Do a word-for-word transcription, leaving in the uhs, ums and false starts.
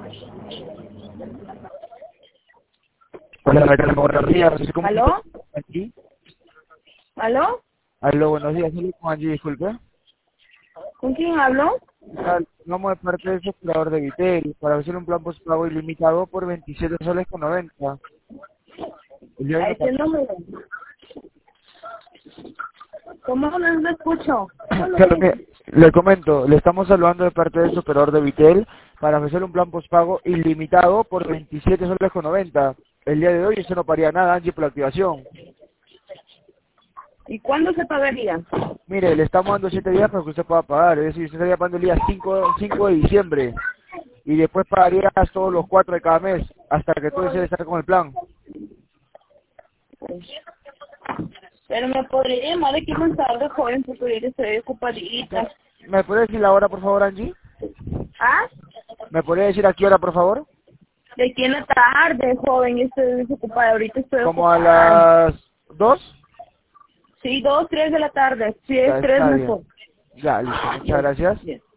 Hola, Natalia, buenos días. ¿Cómo ¿Aló? aquí? ¿Aló? Aló, buenos días. Soy con Angie, disculpe. ¿Con quién hablo? Ah, Vamos de parte del operador de Vitel para hacer un plan postpago ilimitado por veintisiete soles con noventa. El día de ¿A hoy ese número? ¿Cómo no lo escucho? no- Claro, mire, le comento, le estamos saludando de parte del operador de Vitel para ofrecer un plan postpago ilimitado por veintisiete soles con noventa. El día de hoy eso no paría nada, Angie, por la activación. ¿Y cuándo se pagaría? Mire, le estamos dando siete días para que usted pueda pagar, es decir, usted estaría pagando el día cinco, cinco de diciembre y después pagaría todos los cuatro de cada mes hasta que tú desees estar con el plan. Pero me podría llamar aquí más tarde, joven, porque ahorita estoy ocupadita. ¿Me puede decir la hora, por favor, Angie? ¿Ah? ¿Me podría decir a qué hora, por favor? De aquí en la tarde, joven, estoy desocupada. Ahorita estoy ¿Como a ocupada. las dos? Sí, dos, tres de la tarde. Sí, Ya es tres está mejor. bien. Ya, listo. Muchas gracias. Bien.